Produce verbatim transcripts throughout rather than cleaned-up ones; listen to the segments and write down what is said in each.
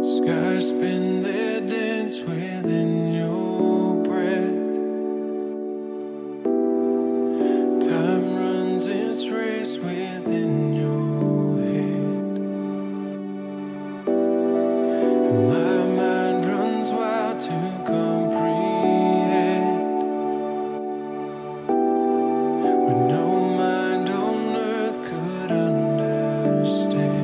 Skies spin their dance within your breath. Time runs its race within your head. And my mind runs wild to comprehend what no mind on earth could understand.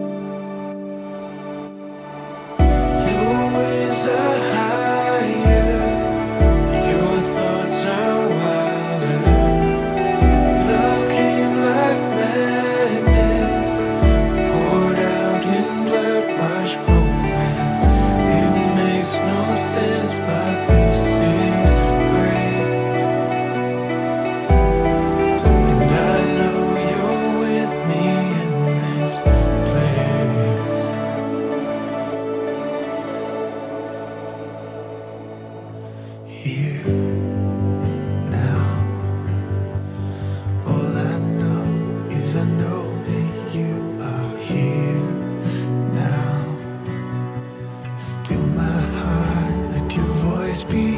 Are higher, your thoughts are wilder. Love came like madness, poured out in blood-washed romance. It makes no sense, but this is grace. And I know you're with me in this place. Here, now, all I know is I know that you are here now. Still my heart, let your voice be